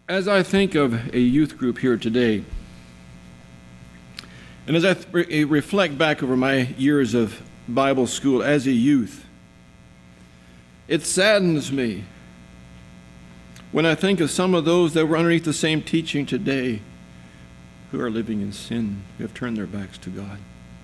As I think of a youth group here today, and as I reflect back over my years of Bible school as a youth, it saddens me when I think of some of those that were underneath the same teaching today who are living in sin, who have turned their backs to God.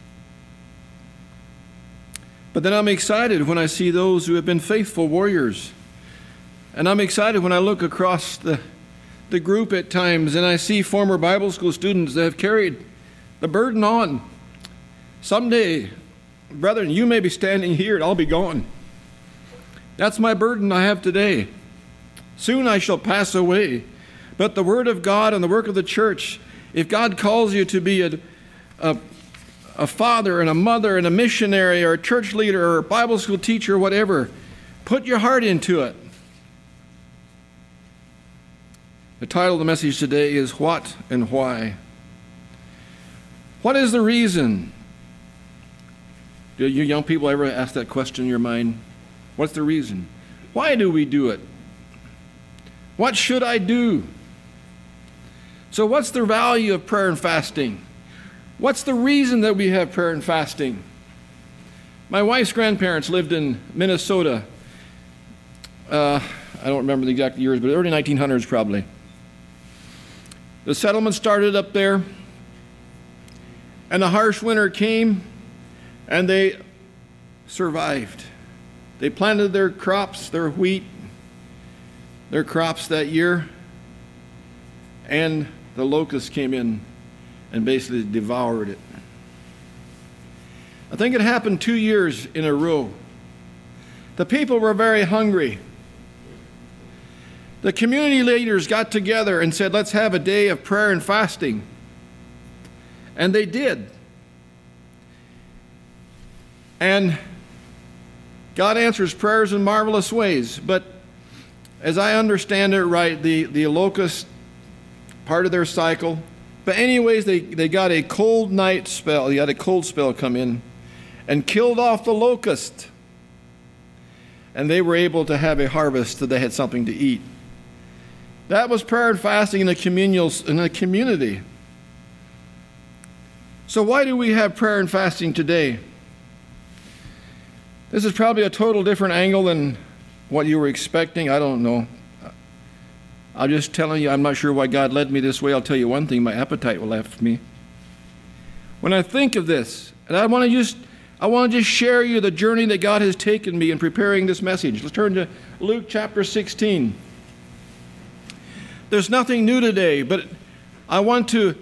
But then I'm excited when I see those who have been faithful warriors. And I'm excited when I look across the group at times and I see former Bible school students that have carried the burden on. Someday, brethren, you may be standing here and I'll be gone. That's my burden I have today. Soon I shall pass away. But the Word of God and the work of the church, if God calls you to be a father and a mother and a missionary or a church leader or a Bible school teacher or whatever, put your heart into it. The title of the message today is What and Why. What is the reason? Do you young people ever ask that question in your mind? What's the reason? Why do we do it? What should I do? So what's the value of prayer and fasting? What's the reason that we have prayer and fasting? My wife's grandparents lived in Minnesota. I don't remember the exact years, but early 1900s probably. The settlement started up there, and the harsh winter came, and they survived. They planted their crops, their wheat, their crops that year, and the locusts came in and basically devoured it. I think it happened 2 years in a row. The people were very hungry. The community leaders got together and said, let's have a day of prayer and fasting. And they did. And God answers prayers in marvelous ways. But as I understand it right, the locust, part of their cycle. But anyways, they got a cold night spell. They had a cold spell come in and killed off the locust. And they were able to have a harvest so they had something to eat. That was prayer and fasting in a community. So why do we have prayer and fasting today? This is probably a total different angle than what you were expecting. I don't know. I'm just telling you, I'm not sure why God led me this way. I'll tell you one thing, my appetite left me. When I think of this, and I want to just share you the journey that God has taken me in preparing this message. Let's turn to Luke chapter 16. There's nothing new today, but I want to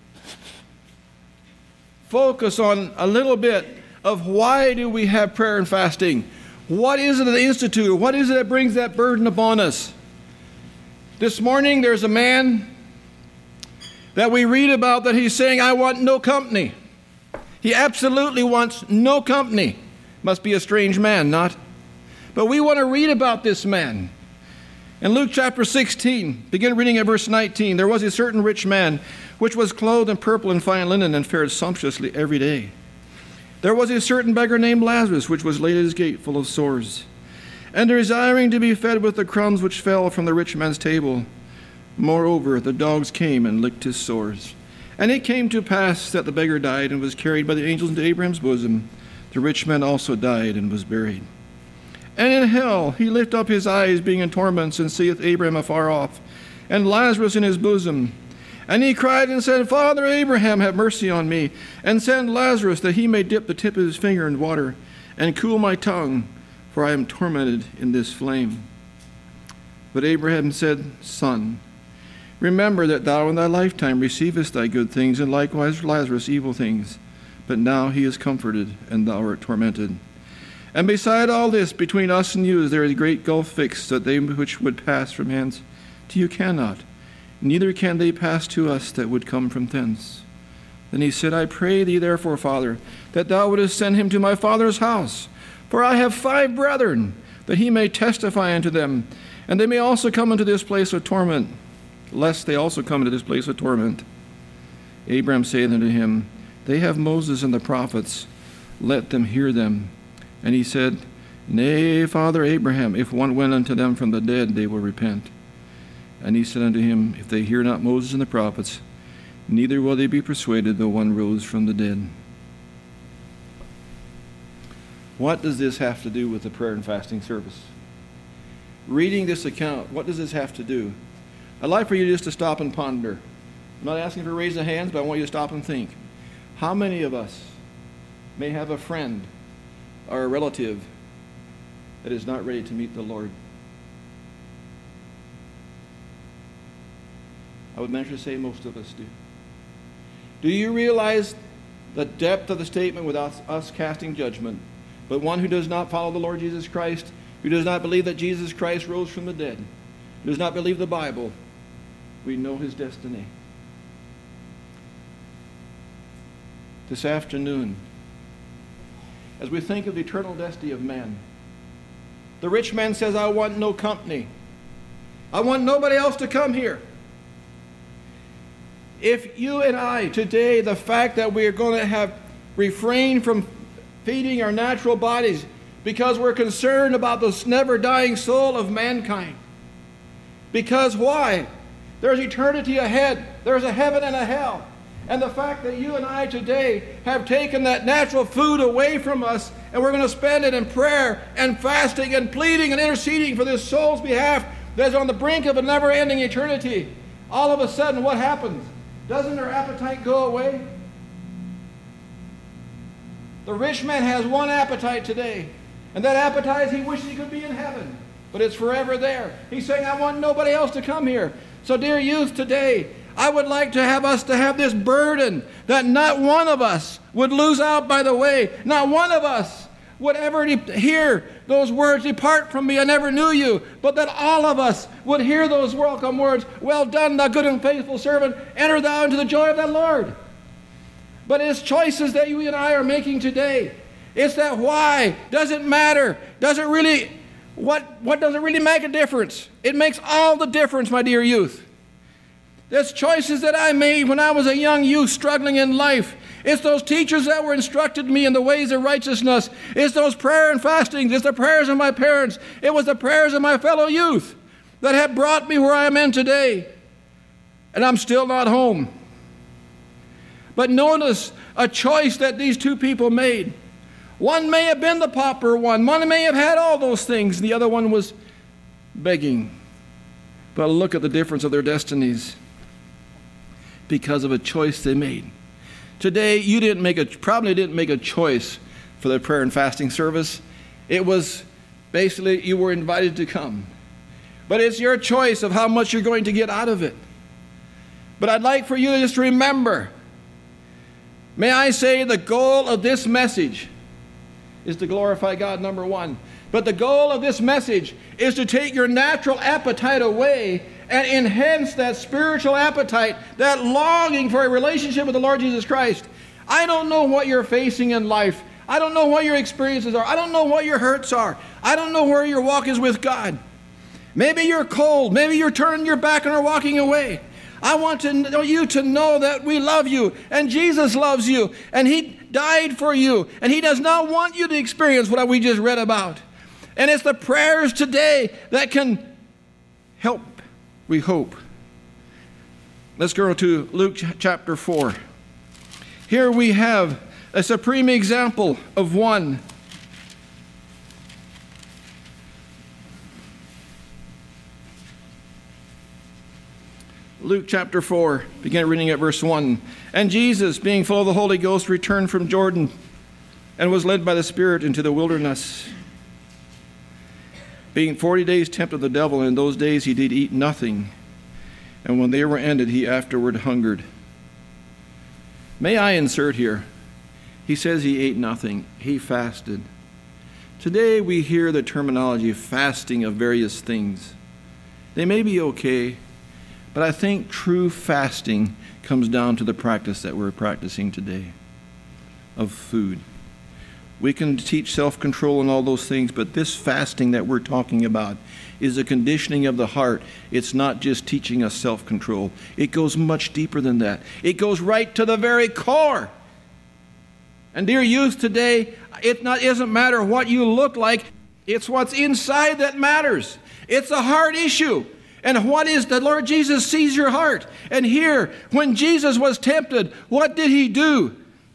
focus on a little bit of why do we have prayer and fasting? What is it that institute? What is it that brings that burden upon us? This morning there's a man that we read about that he's saying, I want no company. He absolutely wants no company. Must be a strange man, not? But we want to read about this man. In Luke chapter 16, begin reading at verse 19. There was a certain rich man, which was clothed in purple and fine linen, and fared sumptuously every day. There was a certain beggar named Lazarus, which was laid at his gate, full of sores, and desiring to be fed with the crumbs which fell from the rich man's table. Moreover, the dogs came and licked his sores. And it came to pass that the beggar died, and was carried by the angels into Abraham's bosom. The rich man also died, and was buried. And in hell he lift up his eyes, being in torments, and seeth Abraham afar off, and Lazarus in his bosom. And he cried and said, Father Abraham, have mercy on me, and send Lazarus, that he may dip the tip of his finger in water, and cool my tongue, for I am tormented in this flame. But Abraham said, Son, remember that thou in thy lifetime receivest thy good things, and likewise Lazarus evil things. But now he is comforted, and thou art tormented. And beside all this, between us and you, there is a great gulf fixed, that they which would pass from hence to you cannot, neither can they pass to us that would come from thence. Then he said, I pray thee therefore, Father, that thou wouldest send him to my father's house. For I have 5 brethren, that he may testify unto them, and they may also come into this place of torment, lest they also come into this place of torment. Abraham saith unto him, They have Moses and the prophets, let them hear them. And he said, Nay, Father Abraham, if one went unto them from the dead, they will repent. And he said unto him, If they hear not Moses and the prophets, neither will they be persuaded, though one rose from the dead. What does this have to do with the prayer and fasting service? Reading this account, what does this have to do? I'd like for you just to stop and ponder. I'm not asking for raise of hands, but I want you to stop and think. How many of us may have a friend or a relative that is not ready to meet the Lord? I would venture to say most of us do. Do you realize the depth of the statement without us casting judgment? But one who does not follow the Lord Jesus Christ, who does not believe that Jesus Christ rose from the dead, who does not believe the Bible, we know his destiny. This afternoon, as we think of the eternal destiny of man, the rich man says, I want no company. I want nobody else to come here. If you and I today, the fact that we are going to have refrained from feeding our natural bodies because we're concerned about this never-dying soul of mankind. Because why? There's eternity ahead. There's a heaven and a hell. And the fact that you and I today have taken that natural food away from us, and we're going to spend it in prayer and fasting and pleading and interceding for this soul's behalf that is on the brink of a never-ending eternity. All of a sudden, what happens? Doesn't their appetite go away? The rich man has one appetite today, and that appetite is he wishes he could be in heaven, but it's forever there. He's saying, I want nobody else to come here. So dear youth, today, I would like to have us to have this burden that not one of us would lose out by the way. Not one of us would ever hear those words, depart from me, I never knew you. But that all of us would hear those welcome words, well done, thou good and faithful servant, enter thou into the joy of the Lord. But it's choices that you and I are making today. It's that why doesn't matter. Doesn't really, what doesn't really make a difference? It makes all the difference, my dear youth. There's choices that I made when I was a young youth struggling in life. It's those teachers that were instructed me in the ways of righteousness. It's those prayer and fastings. It's the prayers of my parents. It was the prayers of my fellow youth that have brought me where I am in today. And I'm still not home. But notice a choice that these two people made. One may have been the pauper one. One may have had all those things. The other one was begging. But look at the difference of their destinies because of a choice they made. Today, you probably didn't make a choice for the prayer and fasting service. It was basically you were invited to come. But it's your choice of how much you're going to get out of it. But I'd like for you to just remember, may I say the goal of this message is to glorify God, number one. But the goal of this message is to take your natural appetite away and enhance that spiritual appetite, that longing for a relationship with the Lord Jesus Christ. I don't know what you're facing in life. I don't know what your experiences are. I don't know what your hurts are. I don't know where your walk is with God. Maybe you're cold. Maybe you're turning your back and are walking away. I want you to know that we love you and Jesus loves you and He died for you and He does not want you to experience what we just read about. And it's the prayers today that can help, we hope. Let's go to Luke chapter 4. Here we have a supreme example of one. Luke chapter 4, begin reading at verse 1. And Jesus, being full of the Holy Ghost, returned from Jordan and was led by the Spirit into the wilderness, being 40 days tempted of the devil. And in those days he did eat nothing, and when they were ended, he afterward hungered. May I insert here, he says he ate nothing, he fasted. Today we hear the terminology of fasting of various things. They may be okay, but I think true fasting comes down to the practice that we're practicing today of food. We can teach self-control and all those things, but this fasting that we're talking about is a conditioning of the heart. It's not just teaching us self-control. It goes much deeper than that. It goes right to the very core. And dear youth, today, it doesn't matter what you look like. It's what's inside that matters. It's a heart issue. And what is the Lord Jesus sees your heart. And here, when Jesus was tempted, what did he do?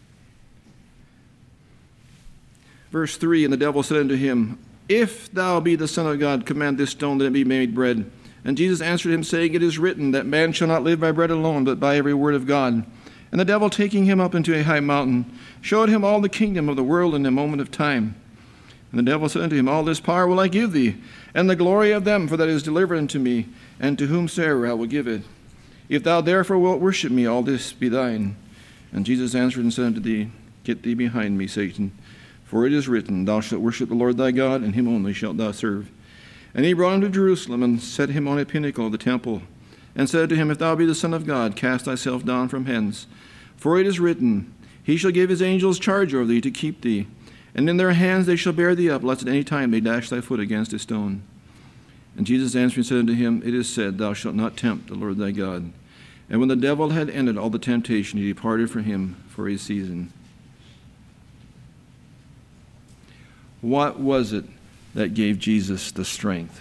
Verse 3, and the devil said unto him, If thou be the Son of God, command this stone that it be made bread. And Jesus answered him, saying, It is written, that man shall not live by bread alone, but by every word of God. And the devil, taking him up into a high mountain, showed him all the kingdom of the world in a moment of time. And the devil said unto him, All this power will I give thee, and the glory of them, for that is delivered unto me, and to whomsoever I will give it. If thou therefore wilt worship me, all this be thine. And Jesus answered and said unto thee, Get thee behind me, Satan. For it is written, Thou shalt worship the Lord thy God, and him only shalt thou serve. And he brought him to Jerusalem, and set him on a pinnacle of the temple, and said to him, If thou be the Son of God, cast thyself down from hence. For it is written, He shall give his angels charge over thee to keep thee, and in their hands they shall bear thee up, lest at any time they dash thy foot against a stone. And Jesus answering said unto him, It is said, Thou shalt not tempt the Lord thy God. And when the devil had ended all the temptation, he departed from him for a season. What was it that gave Jesus the strength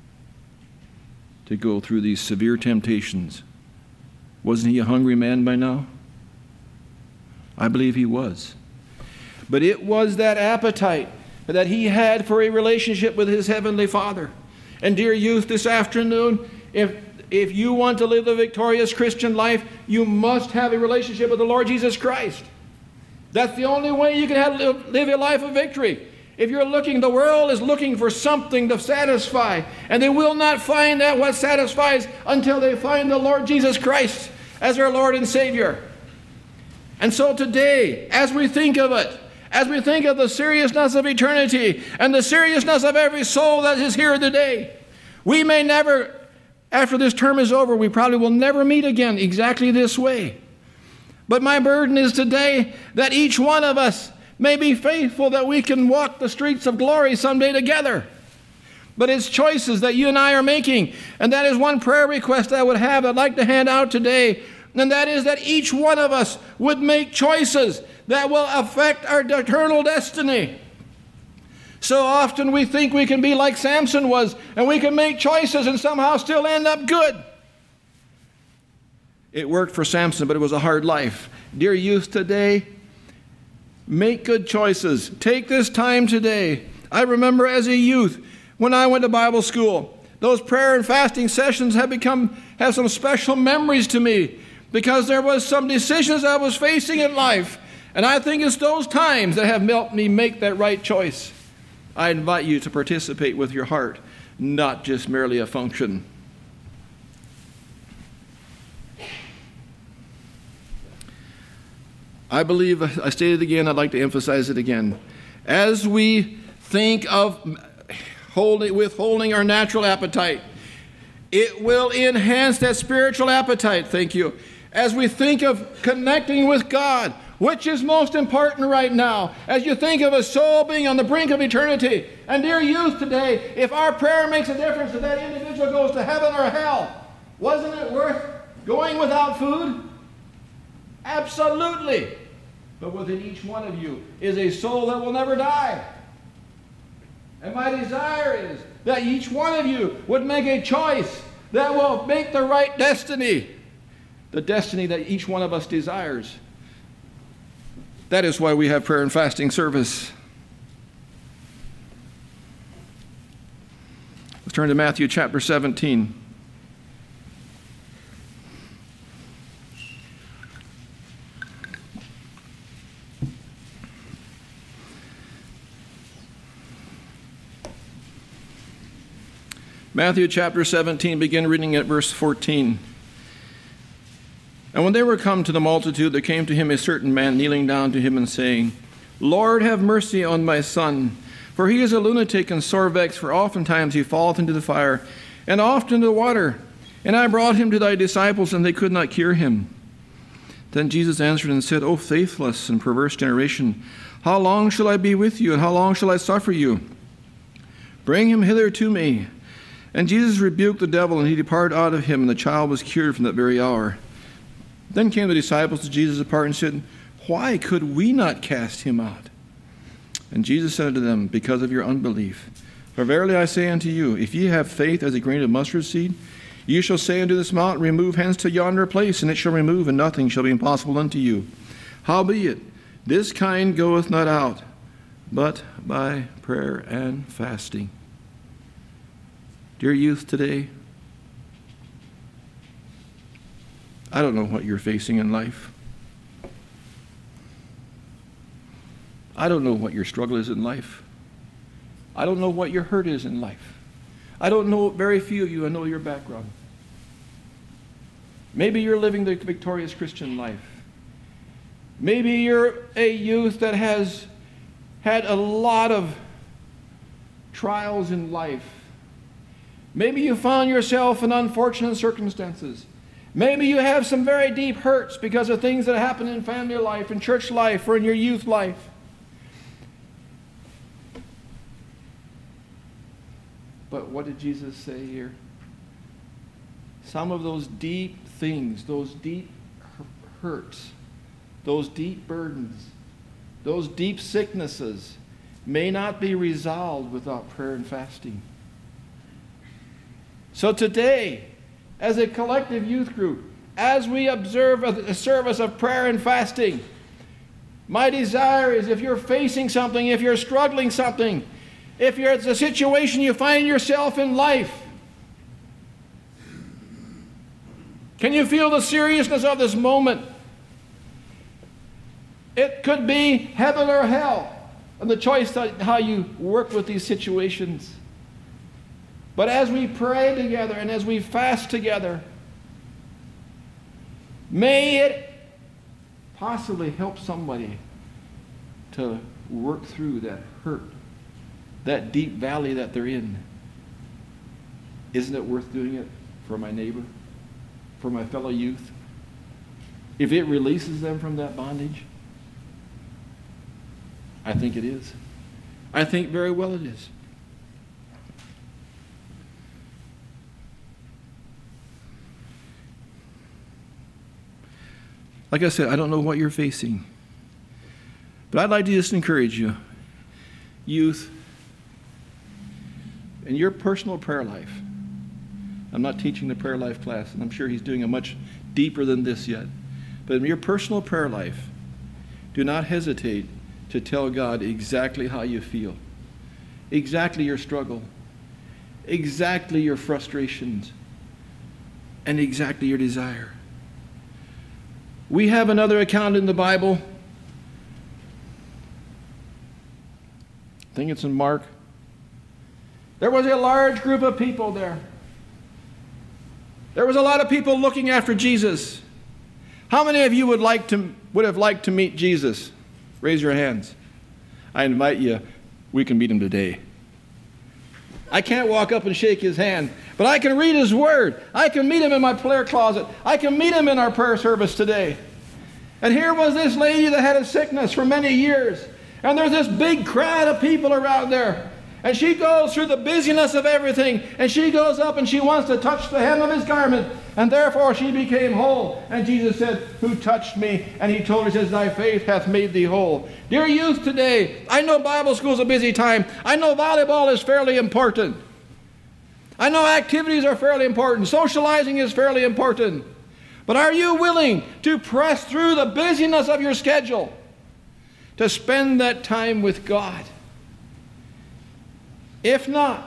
to go through these severe temptations? Wasn't he a hungry man by now? I believe he was. But it was that appetite that he had for a relationship with his heavenly Father. And dear youth, this afternoon, if you want to live the victorious Christian life, you must have a relationship with the Lord Jesus Christ. That's the only way you can live a life of victory. If you're looking, the world is looking for something to satisfy, and they will not find that what satisfies until they find the Lord Jesus Christ as their Lord and Savior. And so today, as we think of it, as we think of the seriousness of eternity and the seriousness of every soul that is here today, we may never, after this term is over, we probably will never meet again exactly this way. But my burden is today that each one of us may be faithful, that we can walk the streets of glory someday together. But it's choices that you and I are making. And that is one prayer request I would have, I'd like to hand out today. And that is that each one of us would make choices that will affect our eternal destiny. So often we think we can be like Samson was, and we can make choices and somehow still end up good. It worked for Samson, but it was a hard life. Dear youth today, make good choices. Take this time today. I remember as a youth, when I went to Bible school, those prayer and fasting sessions have some special memories to me, because there was some decisions I was facing in life. And I think it's those times that have helped me make that right choice. I invite you to participate with your heart, not just merely a function. I believe, I stated again, I'd like to emphasize it again. As we think of withholding our natural appetite, it will enhance that spiritual appetite, thank you. As we think of connecting with God, which is most important right now, as you think of a soul being on the brink of eternity. And dear youth today, if our prayer makes a difference if that individual goes to heaven or hell, wasn't it worth going without food? Absolutely. But within each one of you is a soul that will never die. And my desire is that each one of you would make a choice that will make the right destiny, the destiny that each one of us desires. That is why we have prayer and fasting service. Let's turn to Matthew chapter 17. Matthew chapter 17, begin reading at verse 14. And when they were come to the multitude, there came to him a certain man, kneeling down to him and saying, Lord, have mercy on my son, for he is a lunatic and sore vexed, for oftentimes he falleth into the fire, and oft into the water. And I brought him to thy disciples, and they could not cure him. Then Jesus answered and said, O faithless and perverse generation, how long shall I be with you, and how long shall I suffer you? Bring him hither to me. And Jesus rebuked the devil, and he departed out of him, and the child was cured from that very hour. Then came the disciples to Jesus apart and said, Why could we not cast him out? And Jesus said unto them, Because of your unbelief. For verily I say unto you, if ye have faith as a grain of mustard seed, You shall say unto this mountain, remove hence to yonder place, and it shall remove, and nothing shall be impossible unto you. Howbeit, this kind goeth not out, but by prayer and fasting. Dear youth today, I don't know what you're facing in life. I don't know what your struggle is in life. I don't know what your hurt is in life. I don't know, very few of you, I know your background. Maybe you're living the victorious Christian life. Maybe you're a youth that has had a lot of trials in life. Maybe you found yourself in unfortunate circumstances. Maybe you have some very deep hurts because of things that happen in family life, in church life, or in your youth life. But what did Jesus say here? Some of those deep things, those deep hurts, those deep burdens, those deep sicknesses may not be resolved without prayer and fasting. So today, as a collective youth group, as we observe a service of prayer and fasting, my desire is if you're facing something, if you're struggling something, if it's a situation you find yourself in life, can you feel the seriousness of this moment? It could be heaven or hell, and the choice that how you work with these situations. But as we pray together and as we fast together, may it possibly help somebody to work through that hurt, that deep valley that they're in. Isn't it worth doing it for my neighbor, for my fellow youth? If it releases them from that bondage, I think it is. I think very well it is. Like I said, I don't know what you're facing, but I'd like to just encourage you, youth, in your personal prayer life. I'm not teaching the prayer life class, and I'm sure he's doing a much deeper than this yet. But in your personal prayer life, do not hesitate to tell God exactly how you feel, exactly your struggle, exactly your frustrations, and exactly your desire. We have another account in the Bible. I think it's in Mark. There was a large group of people there. There was a lot of people looking after Jesus. How many of you would have liked to meet Jesus? Raise your hands. I invite you. We can meet him today. I can't walk up and shake his hand, but I can read his word. I can meet him in my prayer closet. I can meet him in our prayer service today. And here was this lady that had a sickness for many years. And there's this big crowd of people around there. And she goes through the busyness of everything, and she goes up and she wants to touch the hem of his garment, and therefore she became whole. And Jesus said, "Who touched me?" And he told her, he says, "Thy faith hath made thee whole." Dear youth today, I know Bible school is a busy time. I know volleyball is fairly important. I know activities are fairly important. Socializing is fairly important. But are you willing to press through the busyness of your schedule to spend that time with God? If not,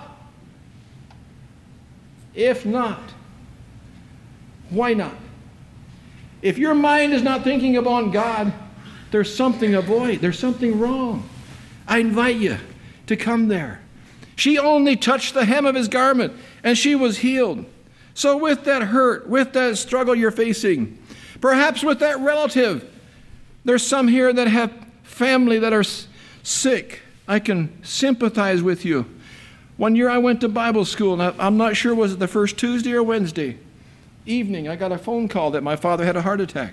why not? If your mind is not thinking about God, there's something avoid. There's something wrong. I invite you to come there. She only touched the hem of his garment, and she was healed. So with that hurt, with that struggle you're facing, perhaps with that relative, there's some here that have family that are sick. I can sympathize with you. One year I went to Bible school, and I'm not sure, was it the first Tuesday or Wednesday evening, I got a phone call that my father had a heart attack.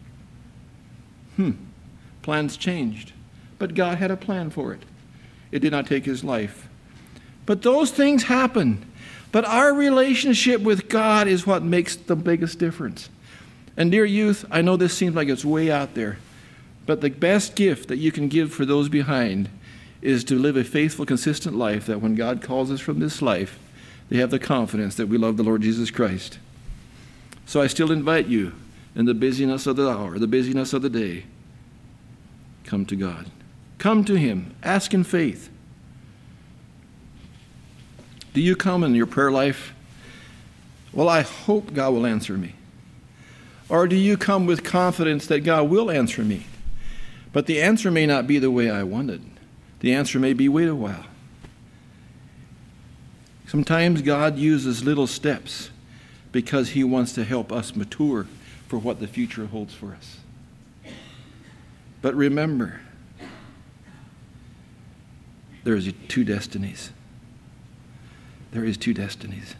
Plans changed. But God had a plan for it. It did not take his life. But those things happen. But our relationship with God is what makes the biggest difference. And dear youth, I know this seems like it's way out there, but the best gift that you can give for those behind is to live a faithful, consistent life, that when God calls us from this life, They have the confidence that we love the Lord Jesus Christ. So I still invite you, in the busyness of the hour, the busyness of the day, come to God. Come to Him. Ask in faith. Do you come in your prayer life? Well, I hope God will answer me. Or do you come with confidence that God will answer me? But the answer may not be the way I wanted. The answer may be, wait a while. Sometimes God uses little steps because He wants to help us mature for what the future holds for us. But remember, there is two destinies. There is two destinies.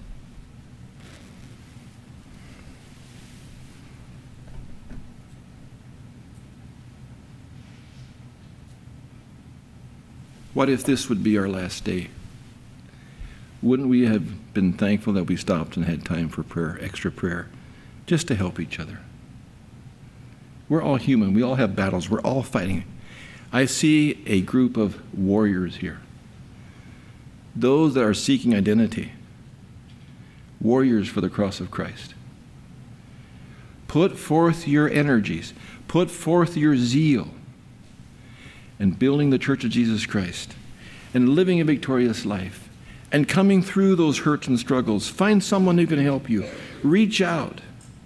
What if this would be our last day? Wouldn't we have been thankful that we stopped and had time for prayer, extra prayer, just to help each other? We're all human. We all have battles. We're all fighting. I see a group of warriors here. Those that are seeking identity. Warriors for the cross of Christ. Put forth your energies. Put forth your zeal in building the Church of Jesus Christ and living a victorious life and coming through those hurts and struggles. Find someone who can help you. Reach out.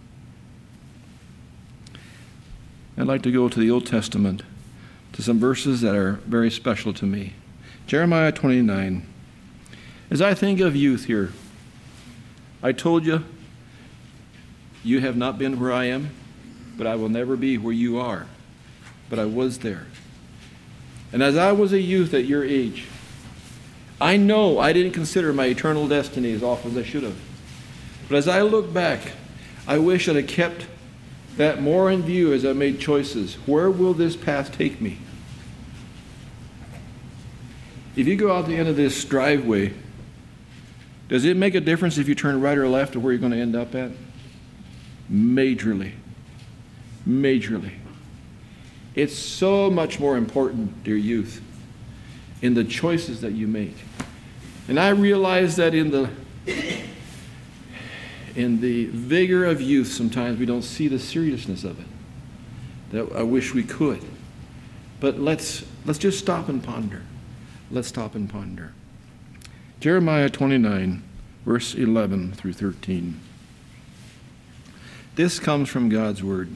I'd like to go to the Old Testament, to some verses that are very special to me. Jeremiah 29. As I think of youth here, I told you, you have not been where I am, but I will never be where you are. But I was there. And as I was a youth at your age, I know I didn't consider my eternal destiny as often as I should have. But as I look back, I wish I'd have kept that more in view as I made choices. Where will this path take me? If you go out the end of this driveway, does it make a difference if you turn right or left of where you're going to end up at? Majorly. Majorly. It's so much more important, dear youth, in the choices that you make. And I realize that in the vigor of youth, sometimes we don't see the seriousness of it. That I wish we could. But let's just stop and ponder. Let's stop and ponder. Jeremiah 29, verse 11 through 13. This comes from God's word.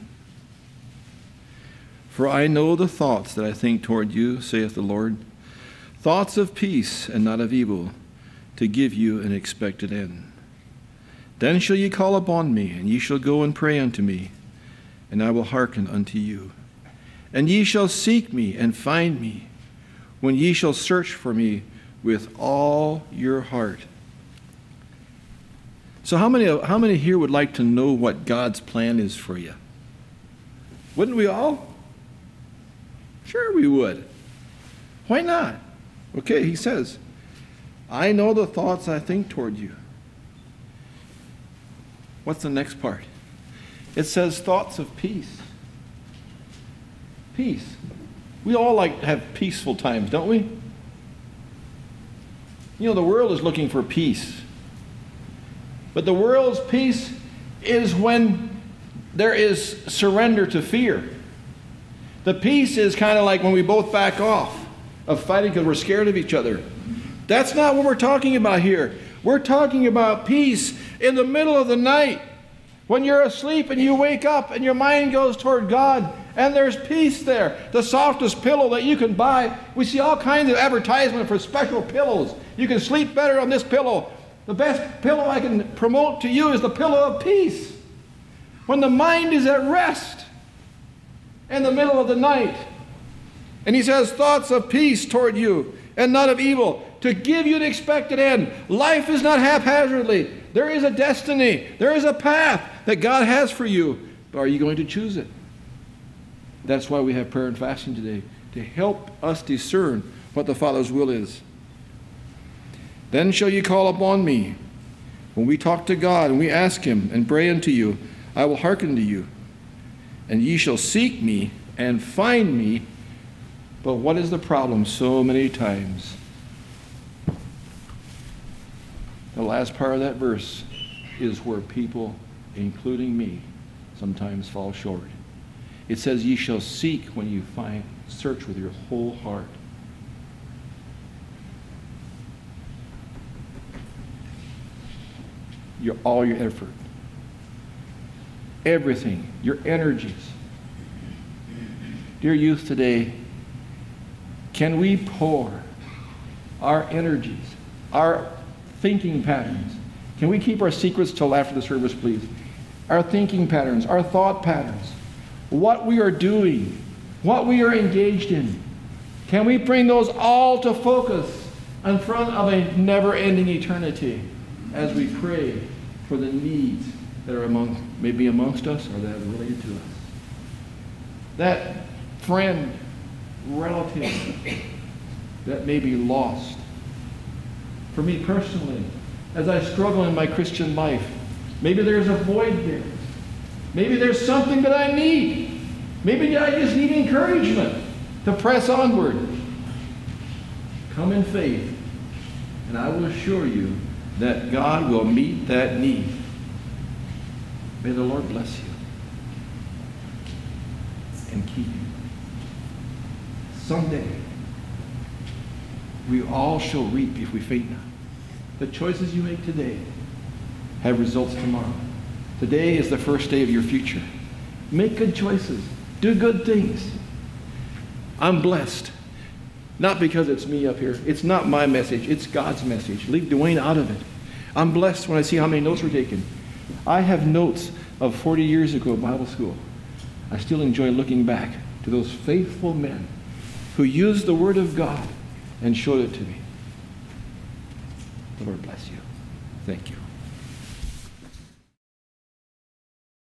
For I know the thoughts that I think toward you, saith the Lord, thoughts of peace and not of evil, to give you an expected end. Then shall ye call upon me, and ye shall go and pray unto me, and I will hearken unto you. And ye shall seek me and find me, when ye shall search for me with all your heart. So how many here would like to know what God's plan is for you? Wouldn't we all? Sure we would. Why not? Okay, he says, I know the thoughts I think toward you. What's the next part? It says thoughts of peace. Peace. We all like to have peaceful times, don't we? You know, the world is looking for peace. But the world's peace is when there is surrender to fear. The peace is kind of like when we both back off of fighting because we're scared of each other. That's not what we're talking about here. We're talking about peace in the middle of the night when you're asleep and you wake up and your mind goes toward God and there's peace there. The softest pillow that you can buy. We see all kinds of advertisement for special pillows. You can sleep better on this pillow. The best pillow I can promote to you is the pillow of peace. When the mind is at rest in the middle of the night. And he says, thoughts of peace toward you and not of evil, to give you an expected end. Life is not haphazardly. There is a destiny. There is a path that God has for you. But are you going to choose it? That's why we have prayer and fasting today, to help us discern what the Father's will is. Then shall you call upon me. When we talk to God and we ask him and pray unto you, I will hearken to you. And ye shall seek me and find me. But what is the problem so many times? The last part of that verse is where people, including me, sometimes fall short. It says, ye shall seek when you find, search with your whole heart. All your effort, everything, your energies. Dear youth today, can we pour our energies, our thinking patterns? Can we keep our secrets till after the service, please? Our thinking patterns, our thought patterns, what we are doing, what we are engaged in. Can we bring those all to focus in front of a never-ending eternity as we pray for the needs that are maybe amongst us or that are related to us? That friend, relative that may be lost. For me personally, as I struggle in my Christian life, maybe there's a void there. Maybe there's something that I need. Maybe I just need encouragement to press onward. Come in faith, and I will assure you that God will meet that need. May the Lord bless you and keep you. Someday, we all shall reap if we faint not. The choices you make today have results tomorrow. Today is the first day of your future. Make good choices. Do good things. I'm blessed. Not because it's me up here. It's not my message. It's God's message. Leave Dwayne out of it. I'm blessed when I see how many notes were taken. I have notes of 40 years ago Bible school. I still enjoy looking back to those faithful men who used the Word of God and showed it to me. The Lord bless you. Thank you.